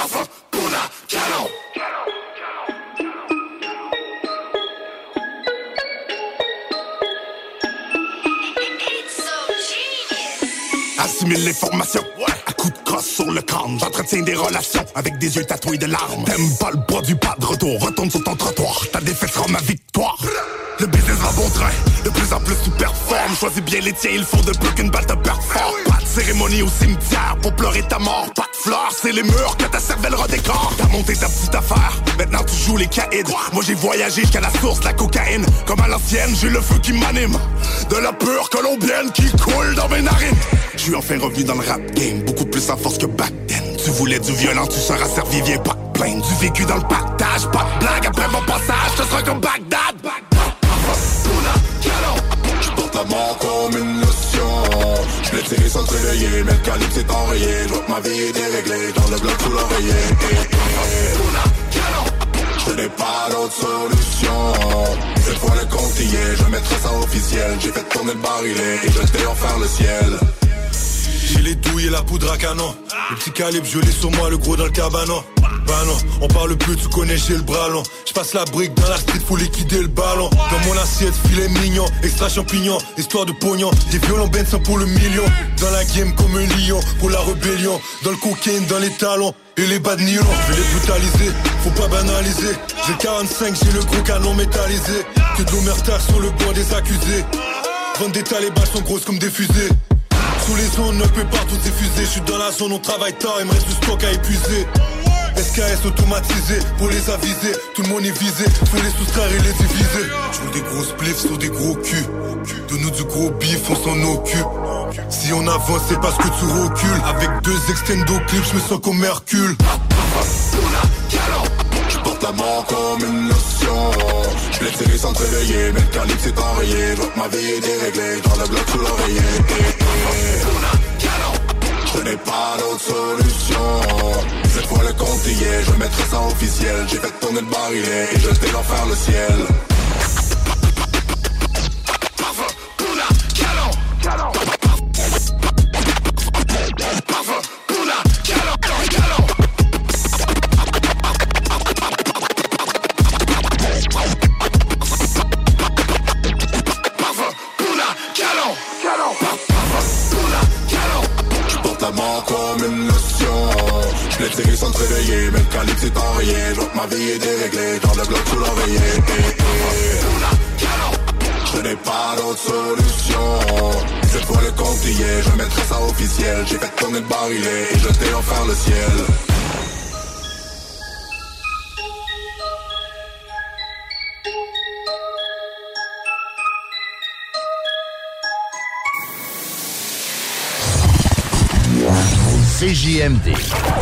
Assimile les formations, ouais. À coups de crosse sur le crâne. J'entretiens des relations avec des yeux tatoués de larmes. T'aimes pas le produit, pas de retour. Retourne sur ton trottoir, ta défaite sera ma victoire. Le business va bon train, de plus en plus tu performes. Choisis bien les tiens, il faut de plus qu'une balle te performe. Pas de cérémonie au cimetière pour pleurer ta mort. Pas de fleurs, c'est les murs que ta cervelle redécore. T'as monté ta petite affaire, maintenant tu joues les caïds. Moi j'ai voyagé jusqu'à la source de la cocaïne. Comme à l'ancienne, j'ai le feu qui m'anime. De la pure colombienne qui coule dans mes narines. Je suis enfin revenu dans le rap game, beaucoup plus en force que back then. Tu voulais du violent, tu seras servi, viens pas te plaindre. Du vécu dans le partage, pas de blague, après mon passage, je serai comme Bagdad. J'porte la mort comme une notion. J'plais tirer sans te réveiller, mais le calibre s'est enrayé. J'vois que ma vie est déréglée, dans le bloc sous l'oreiller. Je n'ai pas d'autre solution. Cette fois le compte y est, je mettrai ça officiel. J'ai fait tourner le barillet et je t'ai offert le ciel. J'ai les douilles et la poudre à canon. Le petit calibre, je l'ai sur moi, le gros dans le cabanon. Bah non, on parle plus, tu connais, j'ai le bras long. J'passe la brique dans la street, faut liquider le ballon. Dans mon assiette, filet mignon, extra champignon, histoire de pognon. Des violents Benson pour le million. Dans la game comme un lion, pour la rébellion. Dans le cocaine, dans les talons. Et les bas de nylon, je vais les brutaliser, faut pas banaliser. J'ai quarante-cinq, j'ai le gros canon métallisé. Que de l'omertage sur le banc des accusés. Vendre des tas, les balles sont grosses comme des fusées. Sous les zones, ne peut pas tout diffuser. Je suis dans la zone, on travaille tard, il me reste du stock à épuiser. S K S automatisé, pour les aviser. Tout le monde est visé, faut les soustraire et les diviser. Je veux des grosses spliffs sur des gros culs. Donne-nous du gros bif, on s'en occupe. Si on avance, c'est parce que tu recules. Avec deux extendo clips, je me sens comme Hercule. J'porte la mort comme une notion. J'plais tirer sans te réveiller, mais le calibre s'est enrayé. J'vois que ma vie est déréglée, dans le bloc sous l'oreiller. Je n'ai pas d'autre solution. Cette fois le compte y est, je mettrai ça officiel. J'ai fait tourner le barillet et je t'ai l'enfer le ciel. Comme une notion. J'plais tirer sans te réveiller, mais le calibre s'est enrayé. J'vois que ma vie est déréglée, dans le bloc sous l'oreiller. Je n'ai pas d'autre solution. Cette fois le compte y est, je mettrai ça officiel. J'ai fait tourner le barillet et je t'ai offert le ciel. C J M D.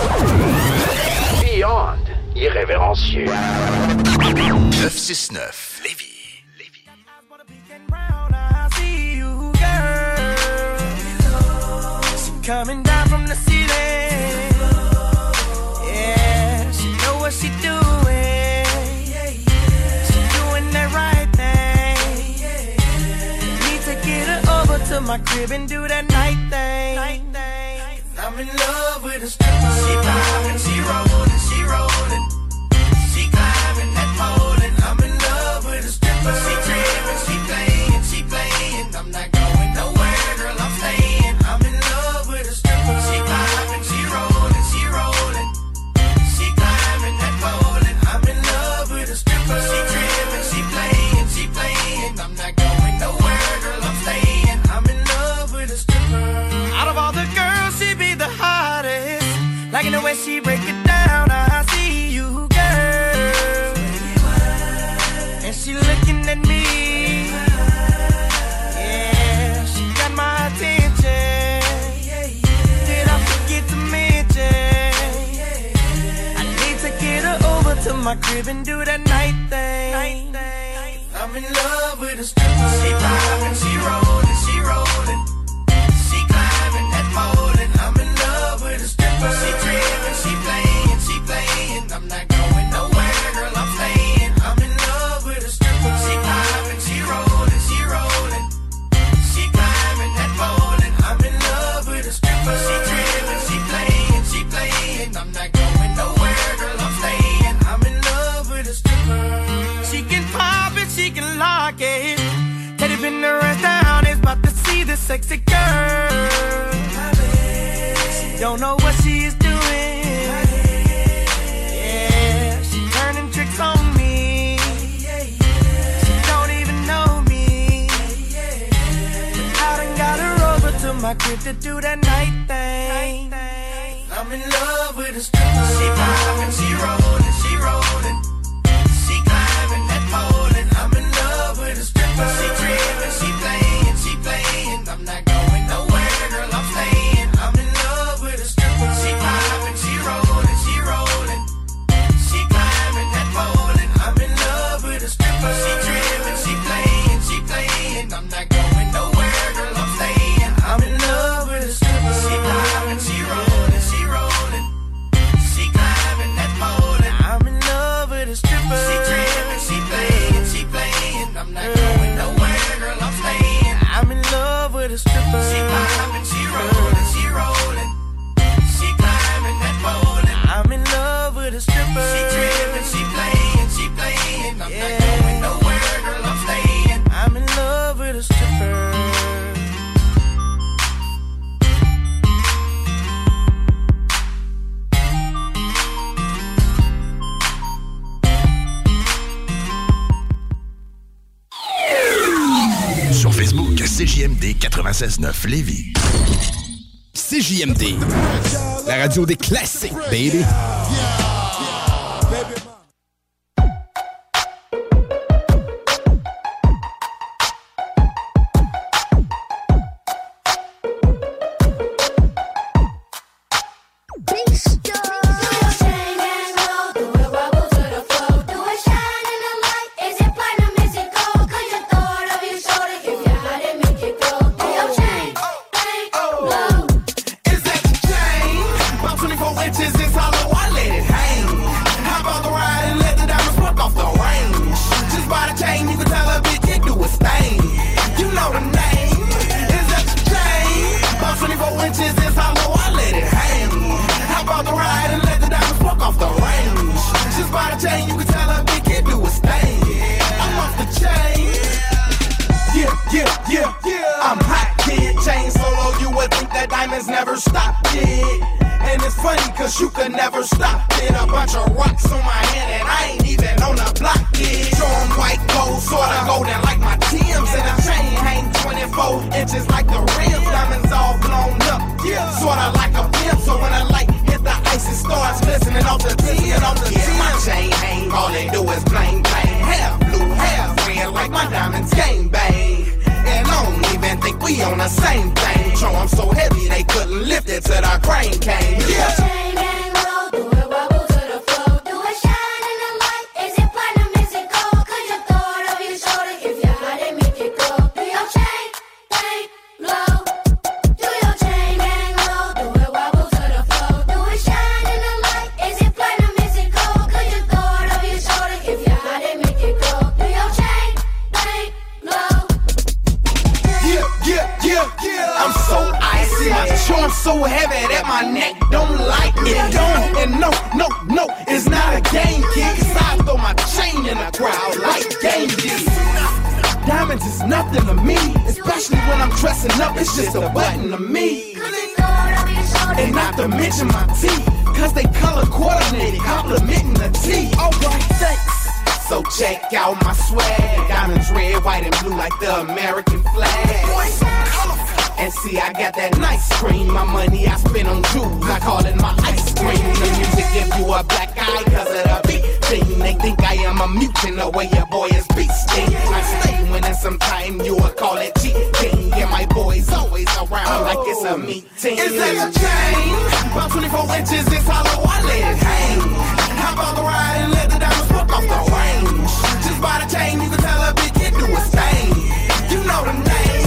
Beyond irrévérencieux. neuf cent soixante-neuf, Lévis. Coming down from the ceiling. Yeah, she know what she doing. She doing that right thing. Need to get her over to my crib and do that night thing. Night thing. I'm in love with a stripper. She poppin', she rollin', she rollin'. She climbing that pole and I'm in love with a stripper. She trippin', she playin', she playin'. I'm not going nowhere, girl, I'm stayin'. I'm in love with a stripper. She poppin', she rollin', she rollin'. She climbing that pole and I'm in love with a stripper. She trippin', she playin', she playin'. I'm not going nowhere, girl, I'm stayin'. I'm in love with a stripper. Out of all the girls, she be the hottest. Liking the way she break it down, I see you, girl. And she looking at me. Yeah, she got my attention. Did I forget to mention? I need to get her over to my crib and do that night thing. I'm in love with a stripper. She poppin', she rollin', she rollin'. She climbing that pole and I'm in love with a stripper. She trippin', she playin', she playin'. I'm not going nowhere, girl, I'm stayin'. I'm in love with a stripper. She poppin', she rollin', she rollin'. She climbing that pole and I'm in love with a stripper. She trippin', she playin', she playin'. I'm not going nowhere, girl, I'm stayin'. I'm in love with a stripper. She can pop it, she can lock it. Teddy been the rest down, is about to see this sexy girl. She don't know what she is doing. Yeah, she turning tricks on me. She don't even know me. But I done got her over to my crib to do that night thing. I'm in love with a stripper. She poppin', she rollin', she rollin'. She climbing that pole and I'm in love with a stripper. She trippin', she playin', she playin'. I'm not going nowhere, girl, I'm stayin'. I'm in love with a stripper. She poppin', she rollin', she rollin'. She climbing that pole and I'm in love with a stripper. She trippin', she playin', she playin'. I'm not going nowhere, girl, I'm stayin'. I'm in love with a stripper. She poppin', she rollin', she rollin'. She climbing that pole and I'm in love with a stripper. She trippin', she playin', she playin'. I'm not going nowhere, girl, I'm stayin'. I'm in love with a stripper. She poppin', she rollin', she rollin'. She climbing that pole and I'm in love with a stripper. She trippin', she playin', she playin'. I'm not going nowhere, girl, I'm stayin'. I'm in love with a stripper. Sur Facebook, C J M D quatre-vingt-seize neuf Lévis. C J M D, la radio des classiques, baby. Yeah, yeah, It don't, and no, no, no, it's not a game, kid. Cause I throw my chain in the crowd like game did. Diamonds is nothing to me, especially when I'm dressing up, it's just a button to me. And not to mention my teeth, cause they color coordinated, complimenting the teeth. Alright, thanks. So check out my swag. Diamonds red, white, and blue like the American flag. Boy, so colorful. And see, I got that nice cream. My money I spend on jewels, I call it my ice cream. The music give you a black eye cause of the beat thing. They think I am a mutant the way your boy is beasting. I stay winning sometime, you will call it cheating. And my boys always around like it's a meeting. Is that a chain? About twenty-four inches, it's hollow, I let it hang. How about the ride and let the diamonds fuck off the range? Just by the chain, you can tell a big kid do his thing. You know the name.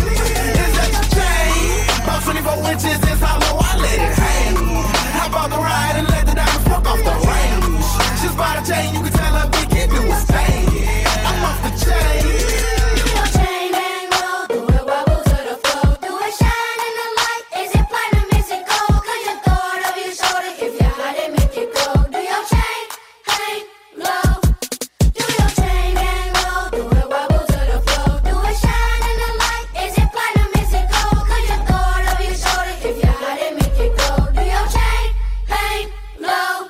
About twenty-four inches is hollow, I let it hang. How about the ride and let the diamonds fuck off the range? Just by the chain, you can tell a big kid do his thing. I'm off the chain. Do your chain and roll, do it wobble to the floor. Do it shine in the light, is it platinum, is it gold? Cause you throw it over your shoulder, if you're hot it make it go. Do your chain, hang low. Do your chain and roll, do it wobble to the floor. Do it shine in the light, is it platinum, is it gold? Cause you throw it over your shoulder, if you're hot it make it go. Do your chain, hang low.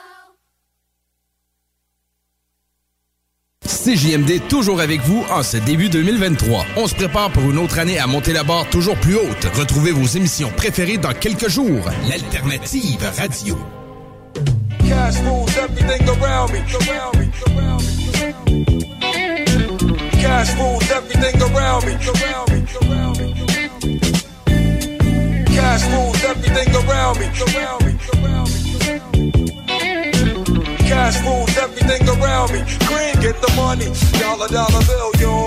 C J M D toujours avec vous en ce début deux mille vingt-trois. On se prépare pour une autre année à monter la barre toujours plus haute. Retrouvez vos émissions préférées dans quelques jours. L'Alternative Radio. Cash rules everything around me. Around me. Around me. Cash rules everything around me. Around me. Around me. Cash rules everything around me. Around me. Around me. Cash rules everything around me. Green, get the money. Dollar, dollar bill, yo.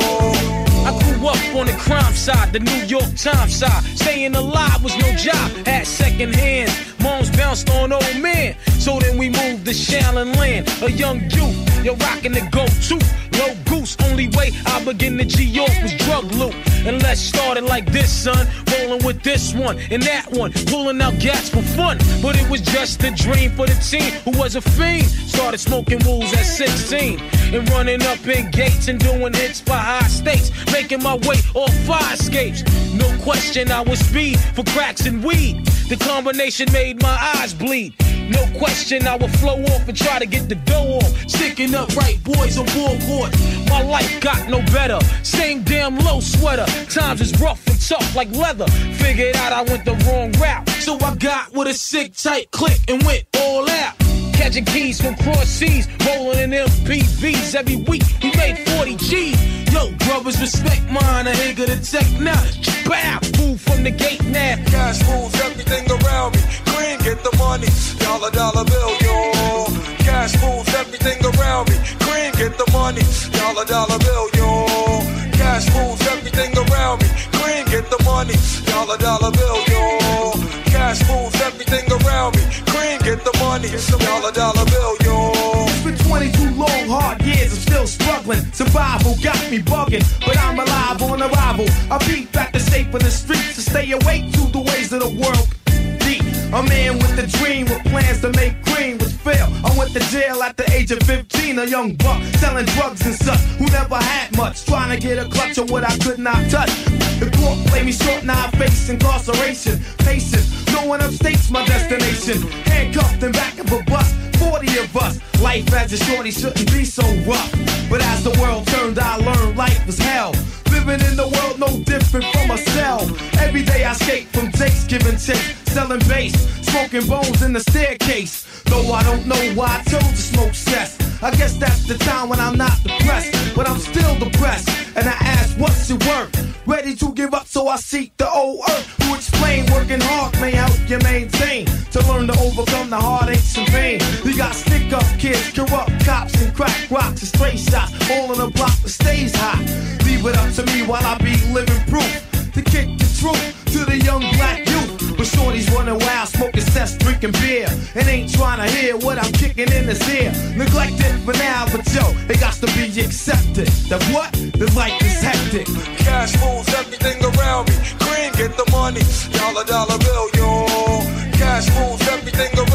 I grew up on the crime side, the New York Times side. Staying alive was no job, had second hands. Moms bounced on old men. So then we moved to Shaolin Land. A young youth, you're rocking the go-to. Low goose, only way I begin to G-York was drug loot. And let's start it like this, son. Rolling with this one and that one. Pulling out gats for fun. But it was just a dream for the team who was a fiend. Started smoking wools at sixteen. And running up in gates and doing hits for high stakes. Making my way off fire escapes. No question I was speed for cracks and weed. The combination made my eyes bleed. No question I would flow off and try to get the dough off. Sticking up right boys on board court. My life got no better. Same damn low sweater. Times is rough and tough like leather. Figured out I went the wrong route. So I got with a sick tight click and went all out. Catching keys from cross seas, rolling in M P Vs every week. We made forty G's. Yo, brothers, respect mine. I ain't gonna take now. Bow, move from the gate now. Cash rules everything around me. Green, get the money. Dollar, dollar bill, yo. Cash rules everything around me. Green, get the money. Dollar, dollar bill, yo. Cash rules everything around me. Green, get the money. Dollar, dollar bill, yo. Cash rules everything around me. Green, get the money. Dollar, dollar bill, yo. It's been twenty-two long, hard years, I'm still struggling. Survival got me bugging, but I'm alive on arrival. I beat back the shape of the streets to stay awake to the ways of the world. Deep, a man with a dream, with plans to make green, was fail. I went to jail at the age of fifteen, a young buck selling drugs and such, who never had much, trying to get a clutch of what I could not touch. The court played me short, now I face incarceration. Patient, knowing upstate's my destination. Handcuffed in back of a bus, forty of us. Life as a shorty shouldn't be so rough. But as the world turned, I learned life was hell. Living in the world no different from a cell. Every day I skate from Jake's giving chase, selling bass, smoking bones in the staircase. Though I don't know why I chose to smoke cess. I guess that's the time when I'm not depressed, but I'm still depressed. And I ask, what's your worth? Ready to give up, so I seek the old earth. Who explain working hard may help you maintain, to learn to overcome the heartaches and pain. We got stick up kids, corrupt cops, and crack rocks and stray shots, all in a block that stays hot. Leave it up to me while I be living proof to kick the truth to the young black youth. But shorties running wild, smoking cess, drinking beer, and ain't trying to hear what I'm kicking in his ear. Neglected for now, but yo, it got to be accepted. That what? The life is hectic. Cash rules everything around me. Green, get the money. Dollar, dollar bill, yo. Cash rules everything around me.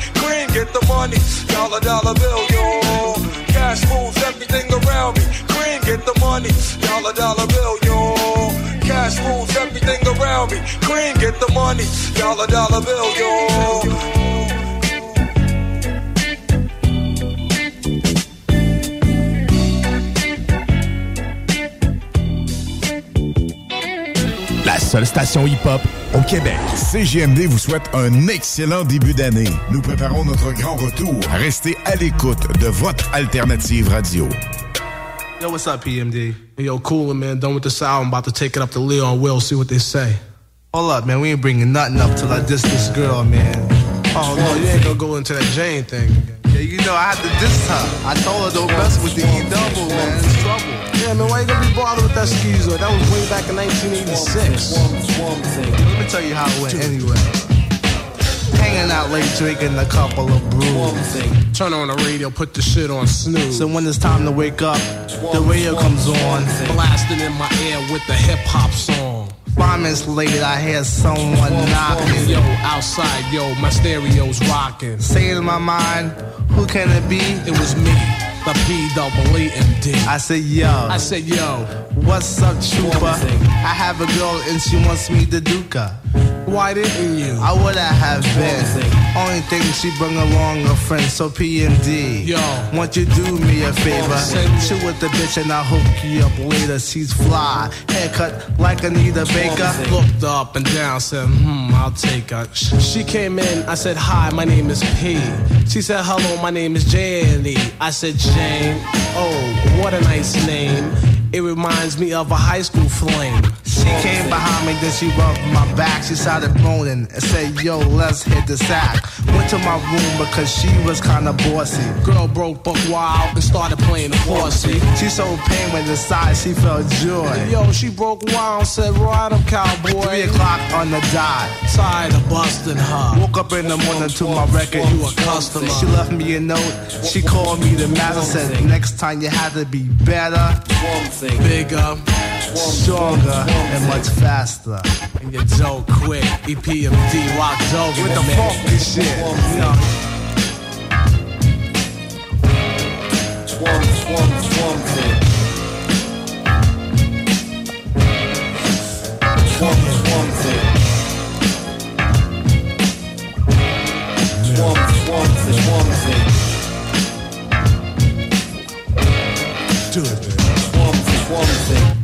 Cream, get the money. Dollar, dollar bill, yo. Cash moves everything around me. Cream, get the money. Dollar, dollar bill, yo. Cash moves everything around me. Cream, get the money. Dollar, dollar bill, yo. La seule station hip-hop au Québec. C J M D vous souhaite un excellent début d'année. Nous préparons notre grand retour. Restez à l'écoute de votre alternative radio. Yo, what's up, P M D? Hey, yo, coolin', man. Done with this album. About to take it up to Leon Will, see what they say. Hold up, man. We ain't bringing nothing up till I diss this girl, man. Oh, no, you ain't gonna go into that Jane thing. Yeah, you know, I had to diss her. I told her don't mess with the E-double, man. It's trouble. Yeah, man, why you gonna be bothered with that skeezer? That was way back in nineteen eighty-six. Let me tell you how it went anyway. Hanging out late, drinking a couple of brews. Turn on the radio, put the shit on snooze. So when it's time to wake up, the radio comes on. Blasting in my ear with the hip-hop song. Five minutes later, I hear someone knocking. Yo, outside, yo, my stereo's rocking. Saying in my mind, who can it be? It was me, the P double E M D. I said, yo. I said, yo. What's up, trooper? I have a girl and she wants me to duke her. Why didn't you? I would have been. Only thing she bring along a friend, so P M D. Yo, won't you do me a favor? Chill with the bitch and I'll hook you up later. She's fly, haircut like Anita Baker. Looked up and down, said, hmm, I'll take her. She came in, I said, hi, my name is P. She said, hello, my name is Janie. I said, Jane, oh, what a nice name. It reminds me of a high school flame. She came behind me, then she rubbed my back. She started moaning and said, yo, let's hit the sack. Went to my room because she was kinda bossy. Girl broke buck wild and started playing the horsey. She showed pain when inside she felt joy. Yo, she broke wild and said, ride up, cowboy. Three o'clock on the dot. Tired of busting her. Woke up in the morning to my record, you a customer. She left me a note, she called me the master. Said, next time you have to be better, bigger, stronger, and much faster. And you joke quick, E P M D, rock dog. What the fuck this shit? You know. Swarm, swarm, swarm thing. Swarm, swarm thing. Swarm, swarm thing, swarm thing. Do it, man. Swarm, swarm thing.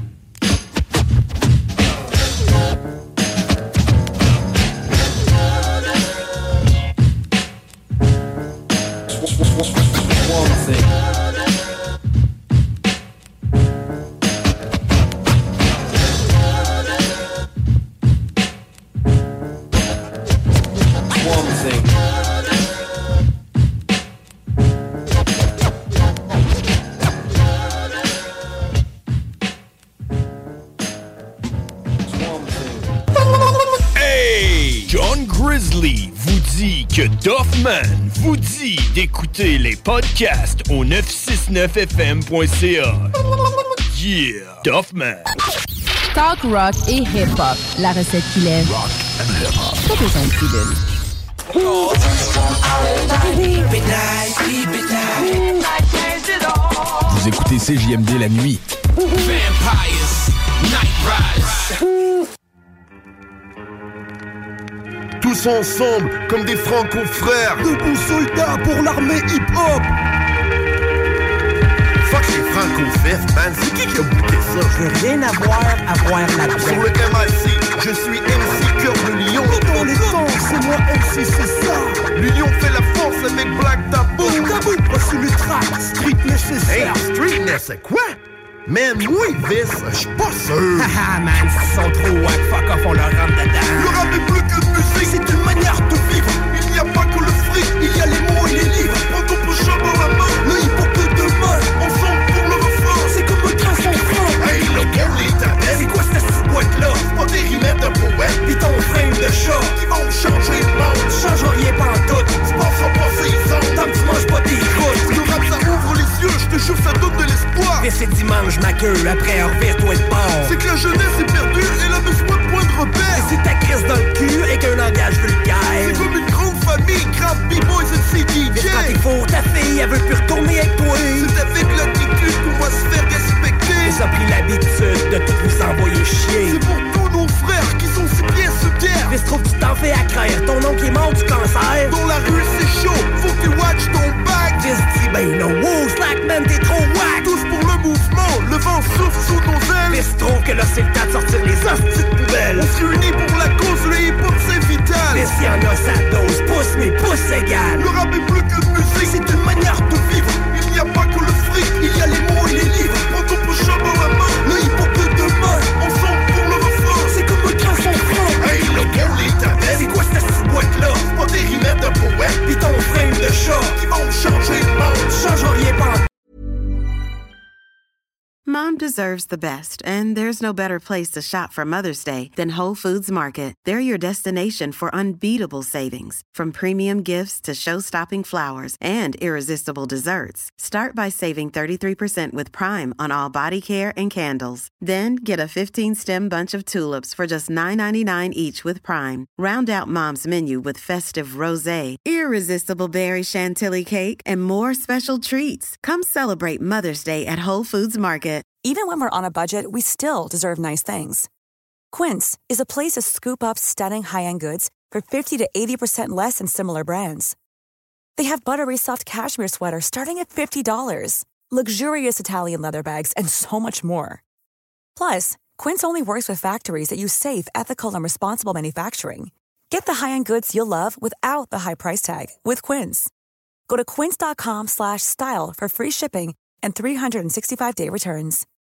Que Doffman vous dit d'écouter les podcasts au neuf cent soixante-neuf F M point C A. Yeah, Doffman. Talk rock et hip-hop. La recette qui lève. Rock and hip-hop. Pas besoin de pilule. Vous écoutez C J M D la nuit. Vampires, Night Rise. Tous ensemble, comme des franco-frères. Debout soldats pour l'armée hip-hop. Fuck les franco-fefs, man. C'est qui qui a bouqué ça? Je veux rien avoir à voir là-dedans. Sur le M I C, je suis M C Cœur de Lion. Dans les temps, c'est moi M C, c'est ça. L'union fait la force avec Black Tabou. Tabou, voici le track, street nécessaire. Hey, street nécessaire, quoi? Man, moi, Viss, j'suis pas sûr. Haha, man, s'ils sont trop wack, fuck off, on leur rentre dedans. Le rap est plus qu'une musique, c'est une manière de vivre. Il n'y a pas que le fric, il y a les mots et les livres. Prends ton push-up dans la main, le hip-hop de demain. Ensemble pour le refrain, c'est comme un train sans frein. Hey, le bon, les tablettes, c'est quoi cette boîte-là? C'est pas des rimettes de poètes, pis ton frame de chat qui vont changer le monde. Change rien pantoute, tu penses en passer les ondes. Tant que tu manges pas des croûtes. Le rap, ça ouvre les yeux, j'te jure, ça donne de l'espoir. Et c'est dimanche, ma queue, après revire-toi de bord. C'est que la jeunesse est perdue, elle a besoin de points de repère. Et c'est ta crise dans le cul et qu'un langage vulgaire. C'est comme une grande famille, grave b-boys et elle veut plus retourner avec toi. C'est avec l'attitude qu'on va se faire respecter. Ils ont pris l'habitude de tout vous envoyer chier. C'est pour tous nos frères qui sont si bien sous terre. Mais se trouve tu t'en fais à craindre, ton oncle est mort du cancer. Dans la rue c'est chaud, faut que tu watch ton back. Fils dit ben non, wow, slack man t'es trop wack. Tous pour le mouvement, le vent souffle sous nos ailes. Mais se trouve que là c'est le temps de sortir les hosties de poubelles. On se réunit pour la cause, le hip-hop c'est vital. Mais s'il y en a sa dose, pousse mais pousse égale. Le rap est plus que musique, c'est une manière de vivre. Il n'y a pas que le fric, il y a les mots et les livres. Prends ton push-up dans la main, le hip-hop de demain. Ensemble pour le refrain, c'est comme un train sans frein. Hey le gars, les tablettes, c'est quoi cette petite boîte-là? C'est pas des rimettes de poète, pis ton frame de chat qui vont changer le monde. Change rien pas. Mom deserves the best, and there's no better place to shop for Mother's Day than Whole Foods Market. They're your destination for unbeatable savings, from premium gifts to show-stopping flowers and irresistible desserts. Start by saving thirty-three percent with Prime on all body care and candles. Then get a fifteen-stem bunch of tulips for just nine ninety-nine each with Prime. Round out Mom's menu with festive rosé, irresistible berry chantilly cake, and more special treats. Come celebrate Mother's Day at Whole Foods Market. Even when we're on a budget, we still deserve nice things. Quince is a place to scoop up stunning high-end goods for fifty to eighty percent less than similar brands. They have buttery soft cashmere sweaters starting at fifty dollars, luxurious Italian leather bags, and so much more. Plus, Quince only works with factories that use safe, ethical, and responsible manufacturing. Get the high-end goods you'll love without the high price tag with Quince. Go to quince.com slash style for free shipping and three sixty-five day returns.